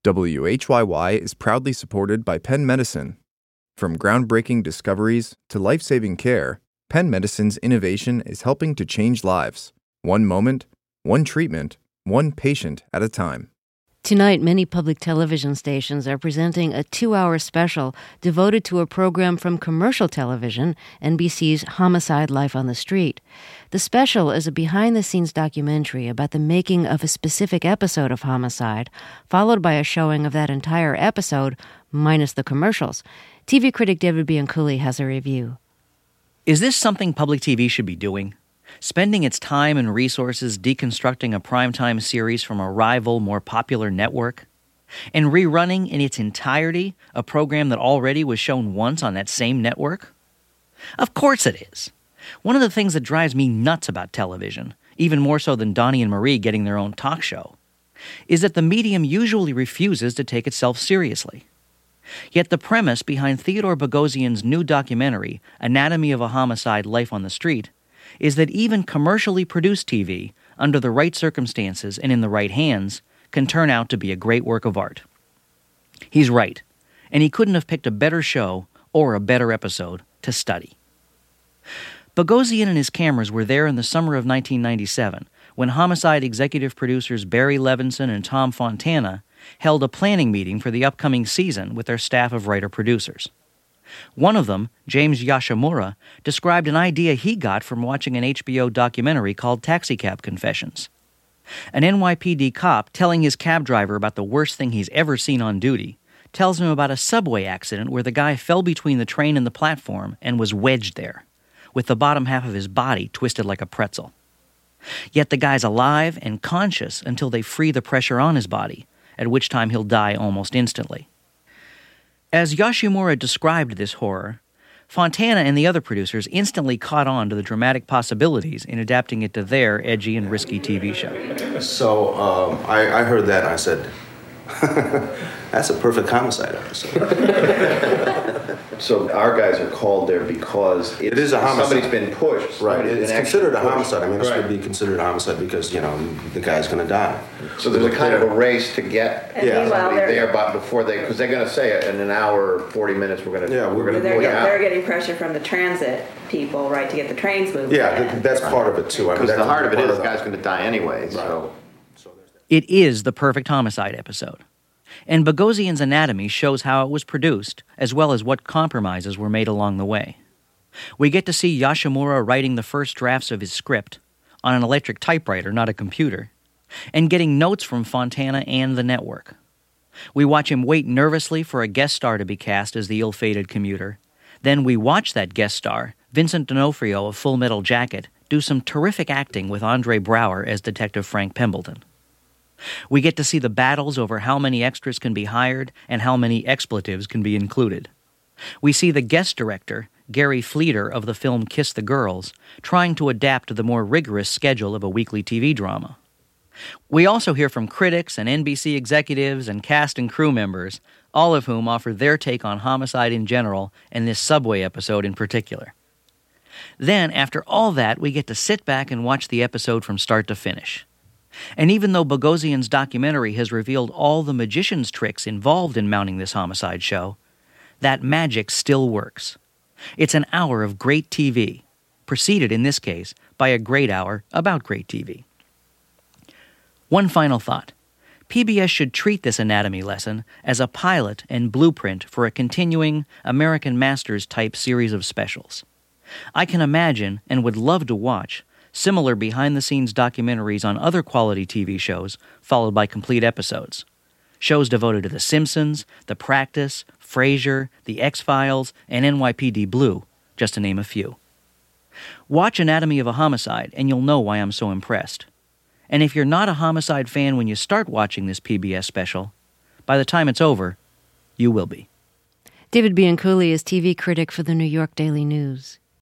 WHYY is proudly supported by Penn Medicine. From groundbreaking discoveries to life-saving care, Penn Medicine's innovation is helping to change lives. One moment, one treatment, one patient at a time. Tonight, many public television stations are presenting a 2-hour special devoted to a program from commercial television, NBC's Homicide: Life on the Street. The special is a behind-the-scenes documentary about the making of a specific episode of Homicide, followed by a showing of that entire episode, minus the commercials. TV critic David Bianculli has a review. Is this something public TV should be doing? Spending its time and resources deconstructing a primetime series from a rival, more popular network? And rerunning in its entirety a program that already was shown once on that same network? Of course it is. One of the things that drives me nuts about television, even more so than Donnie and Marie getting their own talk show, is that the medium usually refuses to take itself seriously. Yet the premise behind Theodore Boghossian's new documentary, Anatomy of a Homicide: Life on the Street, is that even commercially produced TV, under the right circumstances and in the right hands, can turn out to be a great work of art. He's right, and he couldn't have picked a better show or a better episode to study. Boghossian and his cameras were there in the summer of 1997 when Homicide executive producers Barry Levinson and Tom Fontana held a planning meeting for the upcoming season with their staff of writer-producers. One of them, James Yoshimura, described an idea he got from watching an HBO documentary called Taxicab Confessions. An NYPD cop telling his cab driver about the worst thing he's ever seen on duty tells him about a subway accident where the guy fell between the train and the platform and was wedged there, with the bottom half of his body twisted like a pretzel. Yet the guy's alive and conscious until they free the pressure on his body, at which time he'll die almost instantly. As Yoshimura described this horror, Fontana and the other producers instantly caught on to the dramatic possibilities in adapting it to their edgy and risky TV show. So I heard that and I said, that's a perfect Homicide episode. So our guys are called there because it is a homicide. Somebody's been pushed. Right. It's considered a homicide. I mean, this right. would be considered a homicide because, the guy's going to die. So there's a kind of a race to get somebody there, but before because they're going to say in an hour, 40 minutes, we're going to they're getting pressure from the transit people, right, to get the trains moving. Yeah, that's part of it too. Because the heart of it is the guy's going to die anyway. Right. So it is the perfect Homicide episode. And Boghossian's Anatomy shows how it was produced, as well as what compromises were made along the way. We get to see Yoshimura writing the first drafts of his script, on an electric typewriter, not a computer, and getting notes from Fontana and the network. We watch him wait nervously for a guest star to be cast as the ill-fated commuter. Then we watch that guest star, Vincent D'Onofrio of Full Metal Jacket, do some terrific acting with Andre Braugher as Detective Frank Pembleton. We get to see the battles over how many extras can be hired and how many expletives can be included. We see the guest director, Gary Fleeter of the film Kiss the Girls, trying to adapt to the more rigorous schedule of a weekly TV drama. We also hear from critics and NBC executives and cast and crew members, all of whom offer their take on Homicide in general and this subway episode in particular. Then, after all that, we get to sit back and watch the episode from start to finish. And even though Boghossian's documentary has revealed all the magician's tricks involved in mounting this homicide show, that magic still works. It's an hour of great TV, preceded in this case by a great hour about great TV. One final thought. PBS should treat this anatomy lesson as a pilot and blueprint for a continuing American Masters-type series of specials. I can imagine, and would love to watch, similar behind-the-scenes documentaries on other quality TV shows, followed by complete episodes. Shows devoted to The Simpsons, The Practice, Frasier, The X-Files, and NYPD Blue, just to name a few. Watch Anatomy of a Homicide, and you'll know why I'm so impressed. And if you're not a Homicide fan when you start watching this PBS special, by the time it's over, you will be. David Bianculli is TV critic for the New York Daily News.